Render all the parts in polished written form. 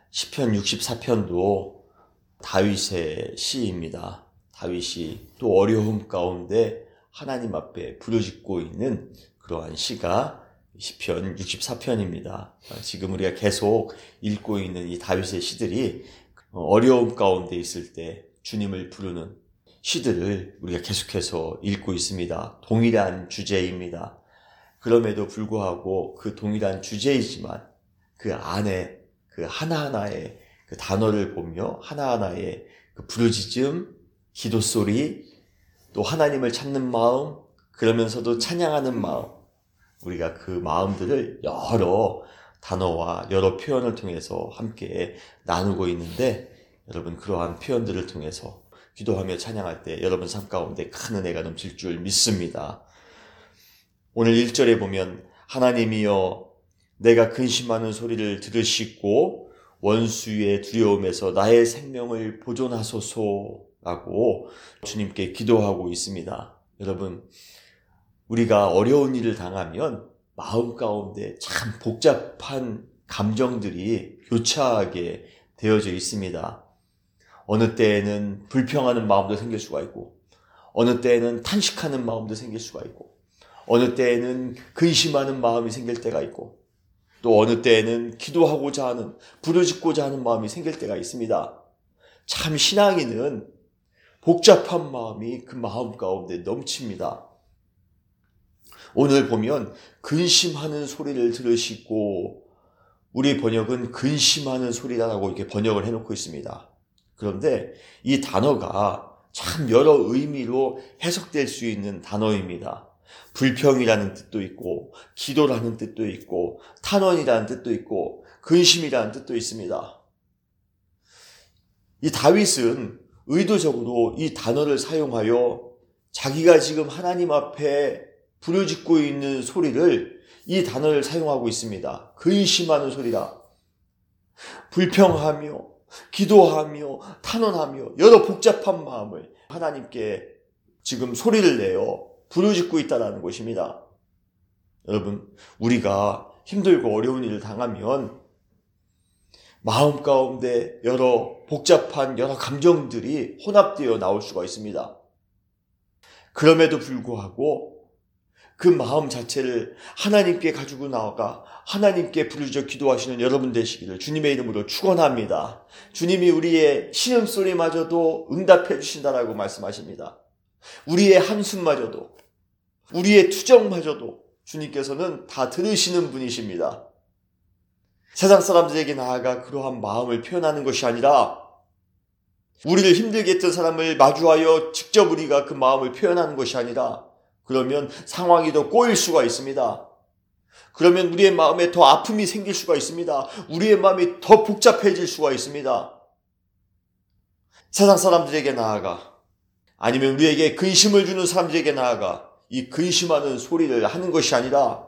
시편 64편도 다윗의 시입니다. 다윗이 또 어려움 가운데 하나님 앞에 부르짖고 있는 그러한 시가 시편 64편입니다. 지금 우리가 계속 읽고 있는 이 다윗의 시들이 어려움 가운데 있을 때 주님을 부르는 시들을 우리가 계속해서 읽고 있습니다. 동일한 주제입니다. 그럼에도 불구하고 그 동일한 주제이지만 그 안에 그 하나하나의 그 단어를 보며 하나하나의 그 부르짖음, 기도 소리, 또 하나님을 찾는 마음, 그러면서도 찬양하는 마음, 우리가 그 마음들을 여러 단어와 여러 표현을 통해서 함께 나누고 있는데, 여러분 그러한 표현들을 통해서 기도하며 찬양할 때 여러분 삶 가운데 큰 은혜가 넘칠 줄 믿습니다. 오늘 1절에 보면 하나님이여 내가 근심하는 소리를 들으시고 원수의 두려움에서 나의 생명을 보존하소서라고 주님께 기도하고 있습니다. 여러분, 우리가 어려운 일을 당하면 마음 가운데 참 복잡한 감정들이 교차하게 되어져 있습니다. 어느 때에는 불평하는 마음도 생길 수가 있고, 어느 때에는 탄식하는 마음도 생길 수가 있고, 어느 때에는 근심하는 마음이 생길 때가 있고, 또 어느 때에는 기도하고자 하는, 부르짖고자 하는 마음이 생길 때가 있습니다. 참 신앙인은 복잡한 마음이 그 마음 가운데 넘칩니다. 오늘 보면 근심하는 소리를 들으시고, 우리 번역은 근심하는 소리라고 이렇게 번역을 해놓고 있습니다. 그런데 이 단어가 참 여러 의미로 해석될 수 있는 단어입니다. 불평이라는 뜻도 있고, 기도라는 뜻도 있고, 탄원이라는 뜻도 있고, 근심이라는 뜻도 있습니다. 이 다윗은 의도적으로 이 단어를 사용하여 자기가 지금 하나님 앞에 부르짖고 있는 소리를 이 단어를 사용하고 있습니다. 근심하는 소리라. 불평하며, 기도하며, 탄원하며, 여러 복잡한 마음을 하나님께 지금 소리를 내어 부르짖고 있다는 것입니다. 여러분, 우리가 힘들고 어려운 일을 당하면 마음 가운데 여러 복잡한 여러 감정들이 혼합되어 나올 수가 있습니다. 그럼에도 불구하고 그 마음 자체를 하나님께 가지고 나아가 하나님께 부르짖어 기도하시는 여러분 되시기를 주님의 이름으로 축원합니다. 주님이 우리의 신음소리마저도 응답해 주신다라고 말씀하십니다. 우리의 한숨마저도, 우리의 투정마저도 주님께서는 다 들으시는 분이십니다. 세상 사람들에게 나아가 그러한 마음을 표현하는 것이 아니라 우리를 힘들게 했던 사람을 마주하여 직접 우리가 그 마음을 표현하는 것이 아니라, 그러면 상황이 더 꼬일 수가 있습니다. 그러면 우리의 마음에 더 아픔이 생길 수가 있습니다. 우리의 마음이 더 복잡해질 수가 있습니다. 세상 사람들에게 나아가, 아니면 우리에게 근심을 주는 사람들에게 나아가 이 근심하는 소리를 하는 것이 아니라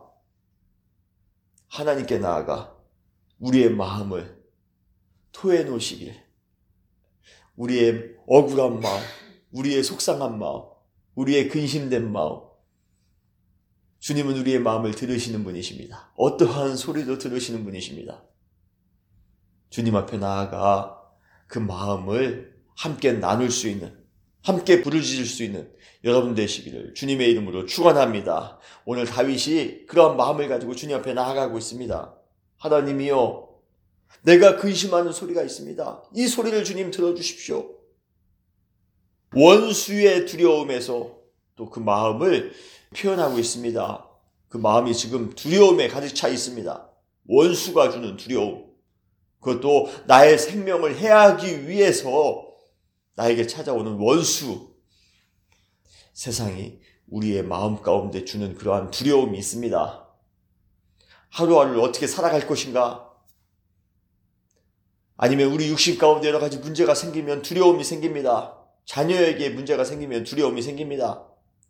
하나님께 나아가 우리의 마음을 토해 놓으시길, 우리의 억울한 마음, 우리의 속상한 마음, 우리의 근심된 마음, 주님은 우리의 마음을 들으시는 분이십니다. 어떠한 소리도 들으시는 분이십니다. 주님 앞에 나아가 그 마음을 함께 나눌 수 있는, 함께 부르짖을 수 있는 여러분 되시기를 주님의 이름으로 축원합니다. 오늘 다윗이 그러한 마음을 가지고 주님 앞에 나아가고 있습니다. 하나님이여, 내가 근심하는 소리가 있습니다. 이 소리를 주님 들어주십시오. 원수의 두려움에서 또 그 마음을 표현하고 있습니다. 그 마음이 지금 두려움에 가득 차 있습니다. 원수가 주는 두려움, 그것도 나의 생명을 해하기 위해서 나에게 찾아오는 원수. 세상이 우리의 마음 가운데 주는 그러한 두려움이 있습니다. 하루하루를 어떻게 살아갈 것인가? 아니면 우리 육신 가운데 여러 가지 문제가 생기면 두려움이 생깁니다. 자녀에게 문제가 생기면 두려움이 생깁니다.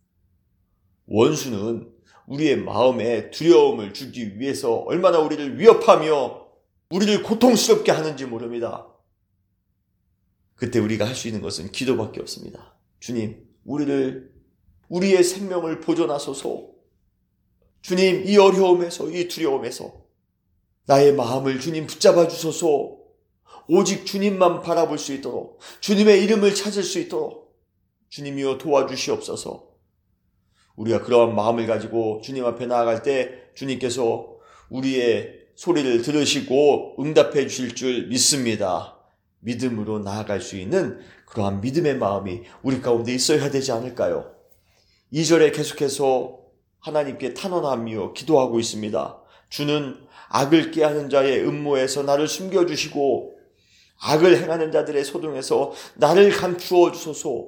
원수는 우리의 마음에 두려움을 주기 위해서 얼마나 우리를 위협하며 우리를 고통스럽게 하는지 모릅니다. 그때 우리가 할 수 있는 것은 기도밖에 없습니다. 주님, 우리의 생명을 보존하소서. 주님, 이 어려움에서, 이 두려움에서 나의 마음을 주님 붙잡아 주소서. 오직 주님만 바라볼 수 있도록, 주님의 이름을 찾을 수 있도록 주님이여 도와주시옵소서. 우리가 그러한 마음을 가지고 주님 앞에 나아갈 때 주님께서 우리의 소리를 들으시고 응답해 주실 줄 믿습니다. 믿음으로 나아갈 수 있는 그러한 믿음의 마음이 우리 가운데 있어야 되지 않을까요? 2절에 계속해서 하나님께 탄원하며 기도하고 있습니다. 주는 악을 꾀하는 자의 음모에서 나를 숨겨주시고 악을 행하는 자들의 소동에서 나를 감추어 주소서.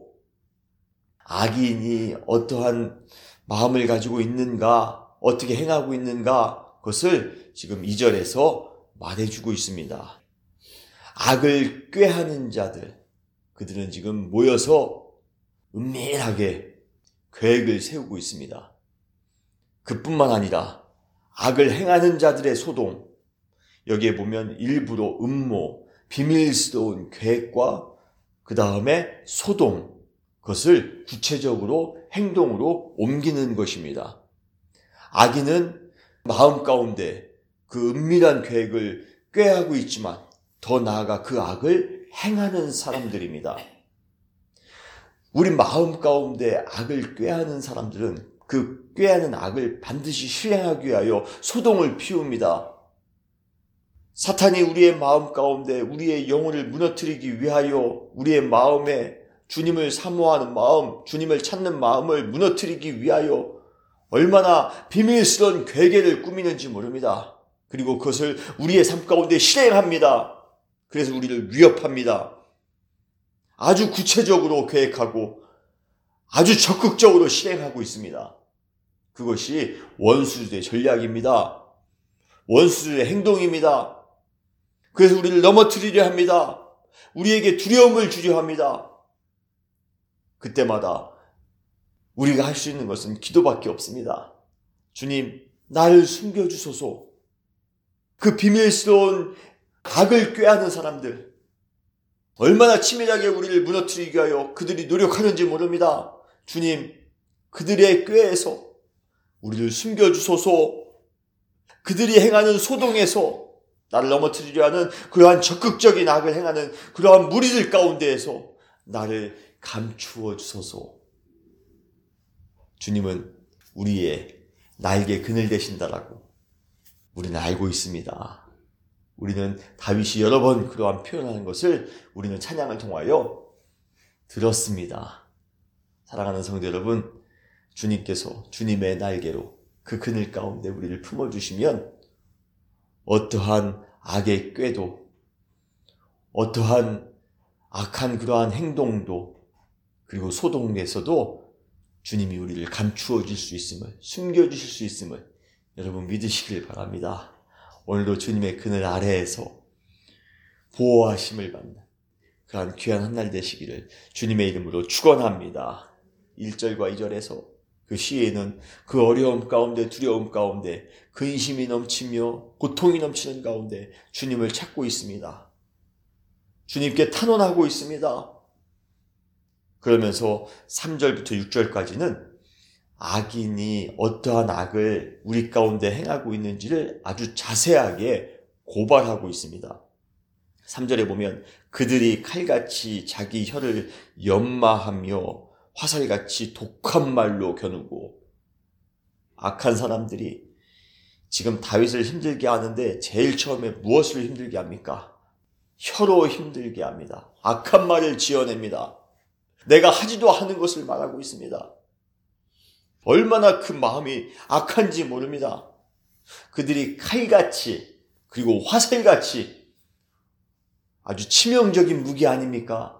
악인이 어떠한 마음을 가지고 있는가, 어떻게 행하고 있는가, 그것을 지금 2절에서 말해주고 있습니다. 악을 꾀하는 자들, 그들은 지금 모여서 은밀하게 계획을 세우고 있습니다. 그뿐만 아니라 악을 행하는 자들의 소동, 여기에 보면 일부러 음모, 비밀스러운 계획과 그 다음에 소동, 그것을 구체적으로 행동으로 옮기는 것입니다. 악인은 마음 가운데 그 은밀한 계획을 꾀하고 있지만 더 나아가 그 악을 행하는 사람들입니다. 우리 마음 가운데 악을 꾀하는 사람들은 그 꾀하는 악을 반드시 실행하기 위하여 소동을 피웁니다. 사탄이 우리의 마음 가운데 우리의 영혼을 무너뜨리기 위하여 우리의 마음에 주님을 사모하는 마음, 주님을 찾는 마음을 무너뜨리기 위하여 얼마나 비밀스러운 괴계를 꾸미는지 모릅니다. 그리고 그것을 우리의 삶 가운데 실행합니다. 그래서 우리를 위협합니다. 아주 구체적으로 계획하고 아주 적극적으로 실행하고 있습니다. 그것이 원수들의 전략입니다. 원수들의 행동입니다. 그래서 우리를 넘어뜨리려 합니다. 우리에게 두려움을 주려 합니다. 그때마다 우리가 할 수 있는 것은 기도밖에 없습니다. 주님, 나를 숨겨주소서. 그 비밀스러운 악을 꾀하는 사람들, 얼마나 치밀하게 우리를 무너뜨리기 위하여 그들이 노력하는지 모릅니다. 주님, 그들의 꾀에서 우리를 숨겨주소서. 그들이 행하는 소동에서 나를 넘어뜨리려 하는 그러한 적극적인 악을 행하는 그러한 무리들 가운데에서 나를 감추어 주소서. 주님은 우리의 날개 그늘 되신다라고 우리는 알고 있습니다. 우리는 다윗이 여러 번 그러한 표현하는 것을 우리는 찬양을 통하여 들었습니다. 사랑하는 성도 여러분, 주님께서 주님의 날개로 그 그늘 가운데 우리를 품어주시면 어떠한 악의 꾀도, 어떠한 악한 그러한 행동도, 그리고 소동에서도 주님이 우리를 감추어 줄 수 있음을, 숨겨주실 수 있음을 여러분 믿으시길 바랍니다. 오늘도 주님의 그늘 아래에서 보호하심을 받는 그러한 귀한 한 날 되시기를 주님의 이름으로 축원합니다. 1절과 2절에서 그 시에는 그 어려움 가운데, 두려움 가운데, 근심이 넘치며 고통이 넘치는 가운데 주님을 찾고 있습니다. 주님께 탄원하고 있습니다. 그러면서 3절부터 6절까지는 악인이 어떠한 악을 우리 가운데 행하고 있는지를 아주 자세하게 고발하고 있습니다. 3절에 보면 그들이 칼같이 자기 혀를 연마하며 화살같이 독한 말로 겨누고, 악한 사람들이 지금 다윗을 힘들게 하는데 제일 처음에 무엇을 힘들게 합니까? 혀로 힘들게 합니다. 악한 말을 지어냅니다. 내가 하지도 않은 것을 말하고 있습니다. 얼마나 그 마음이 악한지 모릅니다. 그들이 칼같이 그리고 화살같이 아주 치명적인 무기 아닙니까?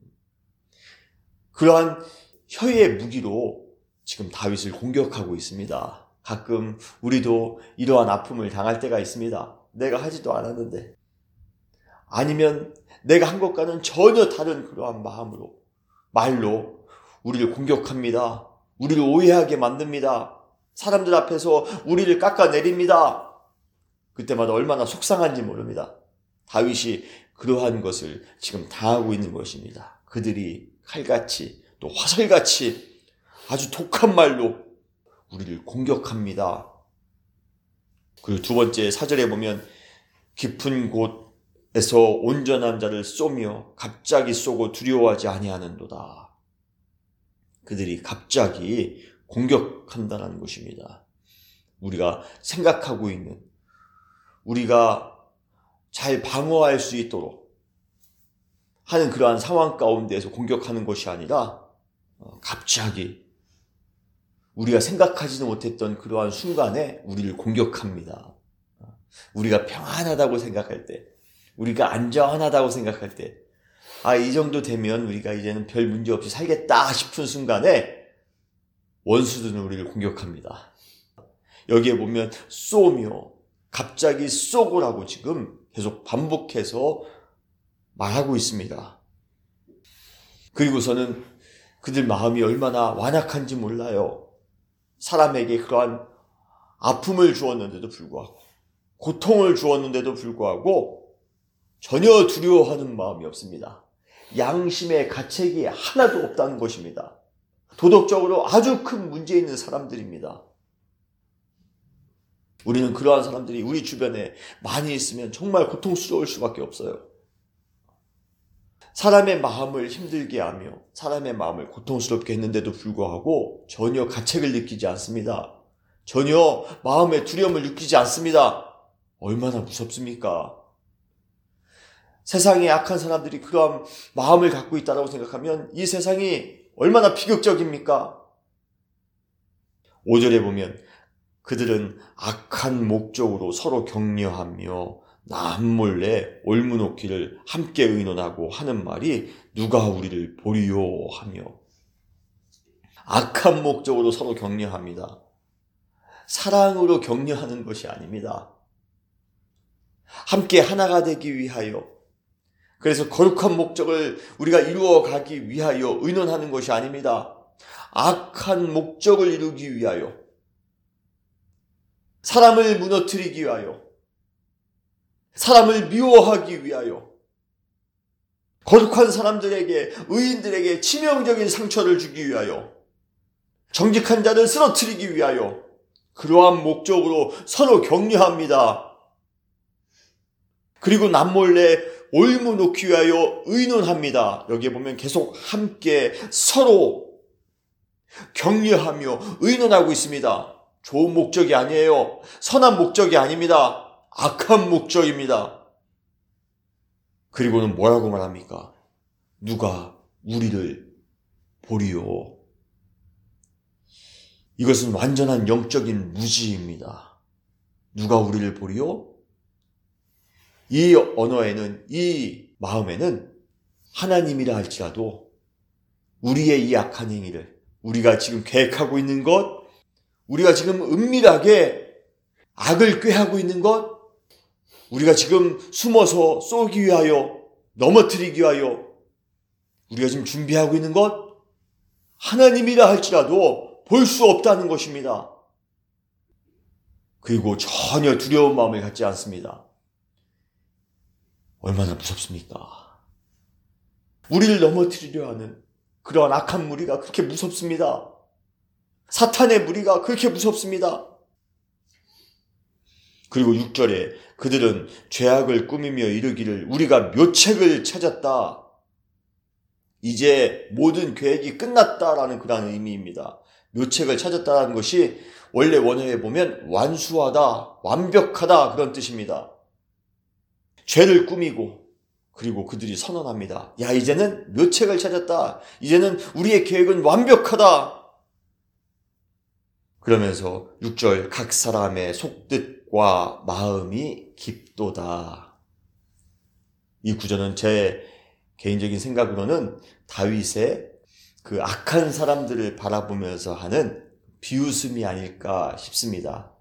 그러한 혀의 무기로 지금 다윗을 공격하고 있습니다. 가끔 우리도 이러한 아픔을 당할 때가 있습니다. 내가 하지도 않았는데, 아니면 내가 한 것과는 전혀 다른 그러한 마음으로, 말로 우리를 공격합니다. 우리를 오해하게 만듭니다. 사람들 앞에서 우리를 깎아내립니다. 그때마다 얼마나 속상한지 모릅니다. 다윗이 그러한 것을 지금 당하고 있는 것입니다. 그들이 칼같이 또 화살같이 아주 독한 말로 우리를 공격합니다. 그리고 두 번째 4절에 보면 깊은 곳 온전한 자를 쏘며 갑자기 쏘고 두려워하지 아니하는도다. 그들이 갑자기 공격한다는 것입니다. 우리가 생각하고 있는, 우리가 잘 방어할 수 있도록 하는 그러한 상황 가운데에서 공격하는 것이 아니라 갑자기 우리가 생각하지도 못했던 그러한 순간에 우리를 공격합니다. 우리가 평안하다고 생각할 때, 우리가 안전하다고 생각할 때, 이 정도 되면 우리가 이제는 별 문제 없이 살겠다 싶은 순간에 원수들은 우리를 공격합니다. 여기에 보면 쏘며 갑자기 쏘고라고 지금 계속 반복해서 말하고 있습니다. 그리고서는 그들 마음이 얼마나 완악한지 몰라요. 사람에게 그러한 아픔을 주었는데도 불구하고, 고통을 주었는데도 불구하고 전혀 두려워하는 마음이 없습니다. 양심의 가책이 하나도 없다는 것입니다. 도덕적으로 아주 큰 문제 있는 사람들입니다. 우리는 그러한 사람들이 우리 주변에 많이 있으면 정말 고통스러울 수밖에 없어요. 사람의 마음을 힘들게 하며 사람의 마음을 고통스럽게 했는데도 불구하고 전혀 가책을 느끼지 않습니다. 전혀 마음의 두려움을 느끼지 않습니다. 얼마나 무섭습니까? 세상에 악한 사람들이 그러한 마음을 갖고 있다고 생각하면 이 세상이 얼마나 비극적입니까? 5절에 보면 그들은 악한 목적으로 서로 격려하며 남몰래 올무놓기를 함께 의논하고 하는 말이 누가 우리를 보리요 하며, 악한 목적으로 서로 격려합니다. 사랑으로 격려하는 것이 아닙니다. 함께 하나가 되기 위하여, 그래서 거룩한 목적을 우리가 이루어가기 위하여 의논하는 것이 아닙니다. 악한 목적을 이루기 위하여, 사람을 무너뜨리기 위하여, 사람을 미워하기 위하여, 거룩한 사람들에게, 의인들에게 치명적인 상처를 주기 위하여, 정직한 자를 쓰러뜨리기 위하여 그러한 목적으로 서로 격려합니다. 그리고 남몰래 올무놓기 위하여 의논합니다. 여기에 보면 계속 함께 서로 격려하며 의논하고 있습니다. 좋은 목적이 아니에요. 선한 목적이 아닙니다. 악한 목적입니다. 그리고는 뭐라고 말합니까? 누가 우리를 보리요. 이것은 완전한 영적인 무지입니다. 누가 우리를 보리요? 이 언어에는, 이 마음에는 하나님이라 할지라도 우리의 이 악한 행위를, 우리가 지금 계획하고 있는 것, 우리가 지금 은밀하게 악을 꾀하고 있는 것, 우리가 지금 숨어서 쏘기 위하여, 넘어뜨리기 위하여 우리가 지금 준비하고 있는 것, 하나님이라 할지라도 볼 수 없다는 것입니다. 그리고 전혀 두려운 마음을 갖지 않습니다. 얼마나 무섭습니까? 우리를 넘어뜨리려 하는 그러한 악한 무리가 그렇게 무섭습니다. 사탄의 무리가 그렇게 무섭습니다. 그리고 6절에 그들은 죄악을 꾸미며 이르기를 우리가 묘책을 찾았다. 이제 모든 계획이 끝났다라는 그런 의미입니다. 묘책을 찾았다는 것이 원래 원어에 보면 완수하다, 완벽하다 그런 뜻입니다. 죄를 꾸미고 그리고 그들이 선언합니다. 야, 이제는 묘책을 찾았다. 이제는 우리의 계획은 완벽하다. 그러면서 6절 각 사람의 속뜻과 마음이 깊도다. 이 구절은 제 개인적인 생각으로는 다윗의 그 악한 사람들을 바라보면서 하는 비웃음이 아닐까 싶습니다.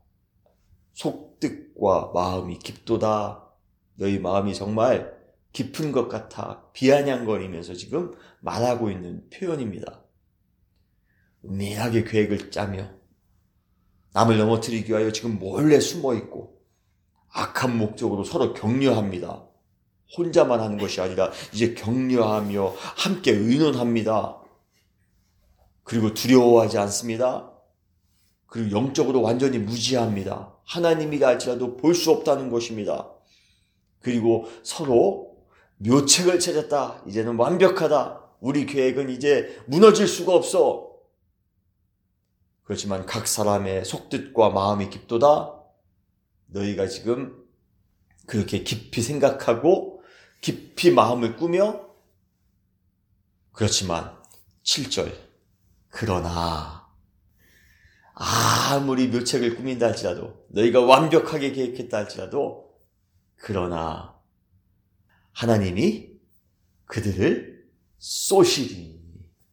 속뜻과 마음이 깊도다. 너희 마음이 정말 깊은 것 같아 비아냥거리면서 지금 말하고 있는 표현입니다. 은밀하게 계획을 짜며 남을 넘어뜨리기 위하여 지금 몰래 숨어있고 악한 목적으로 서로 격려합니다. 혼자만 하는 것이 아니라 이제 격려하며 함께 의논합니다. 그리고 두려워하지 않습니다. 그리고 영적으로 완전히 무지합니다. 하나님이라 할지라도 볼 수 없다는 것입니다. 그리고 서로 묘책을 찾았다. 이제는 완벽하다. 우리 계획은 이제 무너질 수가 없어. 그렇지만 각 사람의 속뜻과 마음이 깊도다. 너희가 지금 그렇게 깊이 생각하고 깊이 마음을 꾸며, 그렇지만 7절, 그러나 아무리 묘책을 꾸민다 할지라도, 너희가 완벽하게 계획했다 할지라도, 그러나 하나님이 그들을 쏘시리.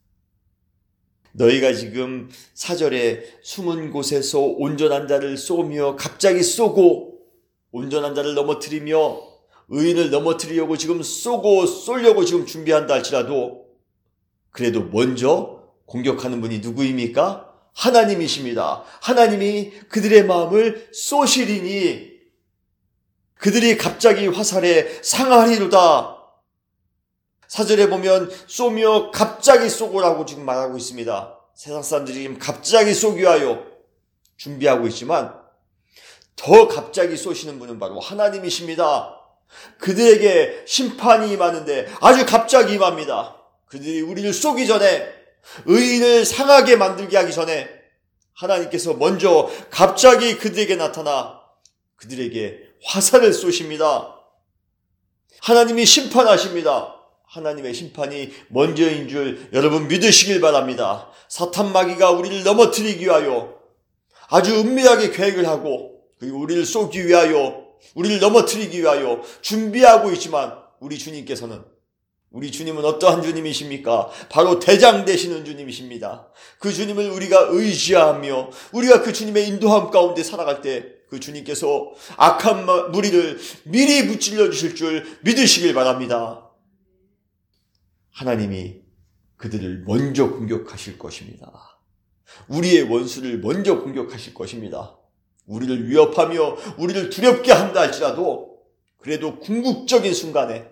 너희가 지금 4절에 숨은 곳에서 온전한 자를 쏘며 갑자기 쏘고, 온전한 자를 넘어뜨리며 의인을 넘어뜨리려고 지금 쏘려고 지금 준비한다 할지라도, 그래도 먼저 공격하는 분이 누구입니까? 하나님이십니다. 하나님이 그들의 마음을 쏘시리니 그들이 갑자기 화살에 상하리로다. 4절에 보면 쏘며 갑자기 쏘고라고 지금 말하고 있습니다. 세상 사람들이 지금 갑자기 쏘기 위하여 준비하고 있지만 더 갑자기 쏘시는 분은 바로 하나님이십니다. 그들에게 심판이 임하는데 아주 갑자기 임합니다. 그들이 우리를 쏘기 전에, 의인을 상하게 만들게 하기 전에 하나님께서 먼저 갑자기 그들에게 나타나 그들에게 화살을 쏘십니다. 하나님이 심판하십니다. 하나님의 심판이 먼저인 줄 여러분 믿으시길 바랍니다. 사탄 마귀가 우리를 넘어뜨리기 위하여 아주 은밀하게 계획을 하고, 그리고 우리를 쏘기 위하여, 우리를 넘어뜨리기 위하여 준비하고 있지만, 우리 주님은 어떠한 주님이십니까? 바로 대장 되시는 주님이십니다. 그 주님을 우리가 의지하며 우리가 그 주님의 인도함 가운데 살아갈 때 그 주님께서 악한 무리를 미리 무찔러 주실 줄 믿으시길 바랍니다. 하나님이 그들을 먼저 공격하실 것입니다. 우리의 원수를 먼저 공격하실 것입니다. 우리를 위협하며 우리를 두렵게 한다 할지라도, 그래도 궁극적인 순간에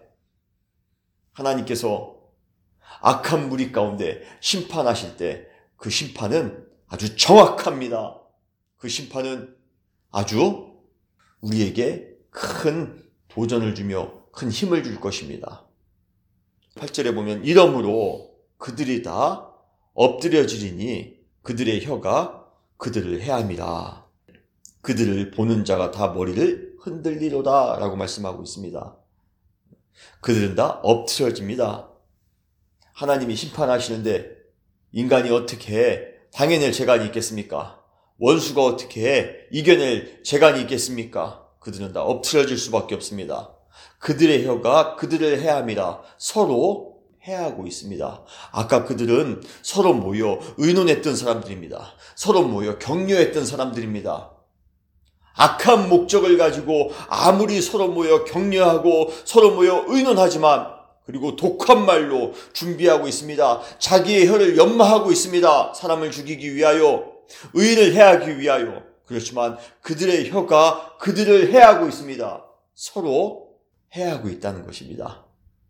하나님께서 악한 무리 가운데 심판하실 때 그 심판은 아주 정확합니다. 그 심판은 아주 우리에게 큰 도전을 주며 큰 힘을 줄 것입니다. 8절에 보면 이러므로 그들이 다 엎드려지리니 그들의 혀가 그들을 해함이라. 그들을 보는 자가 다 머리를 흔들리로다 라고 말씀하고 있습니다. 그들은 다 엎드려집니다. 하나님이 심판하시는데 인간이 어떻게 당해낼 재간이 있겠습니까? 원수가 어떻게 이겨낼 재간이 있겠습니까? 그들은 다 엎드려질 수밖에 없습니다. 그들의 혀가 그들을 해함이라. 서로 해하고 있습니다. 아까 그들은 서로 모여 의논했던 사람들입니다. 서로 모여 격려했던 사람들입니다. 악한 목적을 가지고 아무리 서로 모여 격려하고 서로 모여 의논하지만, 그리고 독한 말로 준비하고 있습니다. 자기의 혀를 연마하고 있습니다. 사람을 죽이기 위하여, 의인을 해하기 위하여. 그렇지만 그들의 혀가 그들을 해하고 있습니다. 서로 해하고 있다는 것입니다.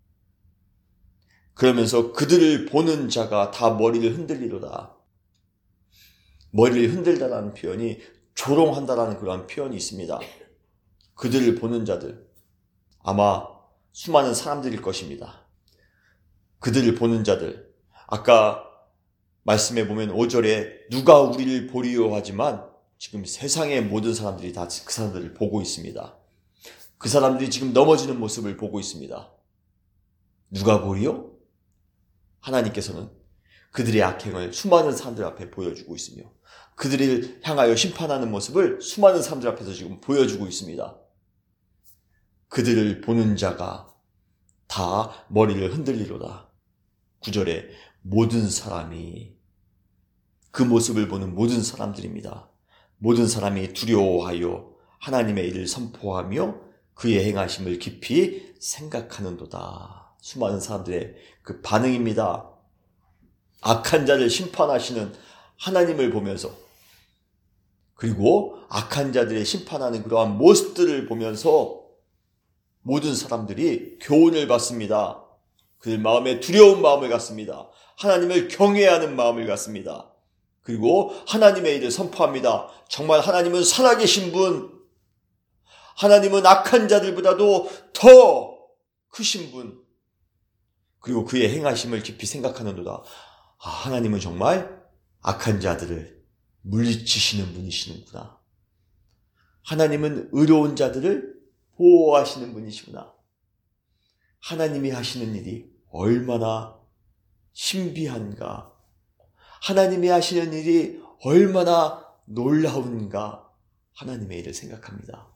그러면서 그들을 보는 자가 다 머리를 흔들리로다. 머리를 흔들다라는 표현이 조롱한다라는 그러한 표현이 있습니다. 그들을 보는 자들, 아마 수많은 사람들일 것입니다. 그들을 보는 자들, 아까 말씀해 보면 5절에 누가 우리를 보리요 하지만 지금 세상의 모든 사람들이 다 그 사람들을 보고 있습니다. 그 사람들이 지금 넘어지는 모습을 보고 있습니다. 누가 보리요? 하나님께서는 그들의 악행을 수많은 사람들 앞에 보여주고 있으며 그들을 향하여 심판하는 모습을 수많은 사람들 앞에서 지금 보여주고 있습니다. 그들을 보는 자가 다 머리를 흔들리로다. 9절에 모든 사람이, 그 모습을 보는 모든 사람들입니다. 모든 사람이 두려워하여 하나님의 일을 선포하며 그의 행하심을 깊이 생각하는도다. 수많은 사람들의 그 반응입니다. 악한 자를 심판하시는 하나님을 보면서, 그리고 악한 자들의 심판하는 그러한 모습들을 보면서 모든 사람들이 교훈을 받습니다. 그들 마음에 두려운 마음을 갖습니다. 하나님을 경외하는 마음을 갖습니다. 그리고 하나님의 일을 선포합니다. 정말 하나님은 살아계신 분, 하나님은 악한 자들보다도 더 크신 분, 그리고 그의 행하심을 깊이 생각하는도다. 하나님은 정말 악한 자들을 물리치시는 분이시는구나. 하나님은 의로운 자들을 보호하시는 분이시구나. 하나님이 하시는 일이 얼마나 신비한가. 하나님이 하시는 일이 얼마나 놀라운가. 하나님의 일을 생각합니다.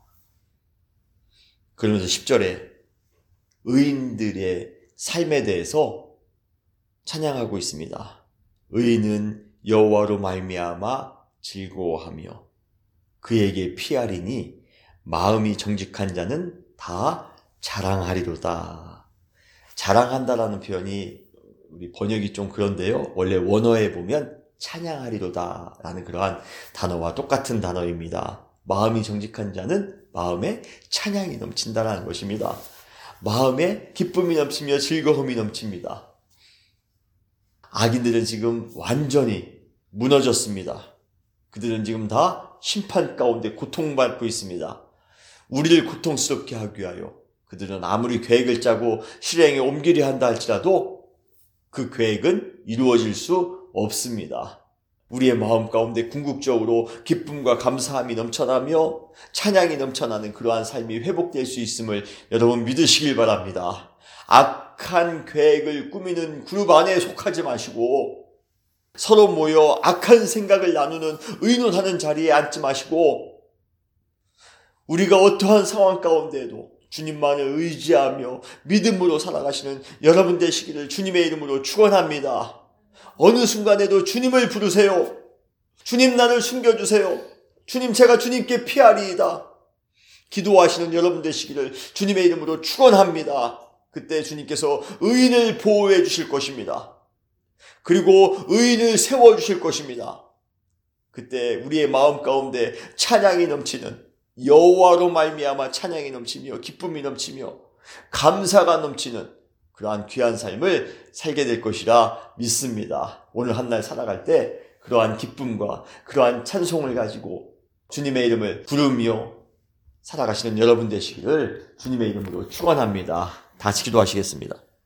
그러면서 10절에 의인들의 삶에 대해서 찬양하고 있습니다. 의인은 여호와로 말미암아 즐거워하며 그에게 피하리니 마음이 정직한 자는 다 자랑하리로다. 자랑한다라는 표현이 우리 번역이 좀 그런데요. 원래 원어에 보면 찬양하리로다 라는 그러한 단어와 똑같은 단어입니다. 마음이 정직한 자는 마음에 찬양이 넘친다라는 것입니다. 마음에 기쁨이 넘치며 즐거움이 넘칩니다. 악인들은 지금 완전히 무너졌습니다. 그들은 지금 다 심판 가운데 고통받고 있습니다. 우리를 고통스럽게 하기 위하여 그들은 아무리 계획을 짜고 실행에 옮기려 한다 할지라도 그 계획은 이루어질 수 없습니다. 우리의 마음 가운데 궁극적으로 기쁨과 감사함이 넘쳐나며 찬양이 넘쳐나는 그러한 삶이 회복될 수 있음을 여러분 믿으시길 바랍니다. 악한 계획을 꾸미는 그룹 안에 속하지 마시고 서로 모여 악한 생각을 나누는 의논하는 자리에 앉지 마시고 우리가 어떠한 상황 가운데에도 주님만을 의지하며 믿음으로 살아가시는 여러분 되시기를 주님의 이름으로 축원합니다. 어느 순간에도 주님을 부르세요. 주님 나를 숨겨주세요. 주님 제가 주님께 피하리이다. 기도하시는 여러분 되시기를 주님의 이름으로 축원합니다. 그때 주님께서 의인을 보호해 주실 것입니다. 그리고 의인을 세워주실 것입니다. 그때 우리의 마음 가운데 찬양이 넘치는 여호와로 말미암아 찬양이 넘치며 기쁨이 넘치며 감사가 넘치는 그러한 귀한 삶을 살게 될 것이라 믿습니다. 오늘 한 날 살아갈 때 그러한 기쁨과 그러한 찬송을 가지고 주님의 이름을 부르며 살아가시는 여러분 되시기를 주님의 이름으로 축원합니다. 다시 기도하시겠습니다.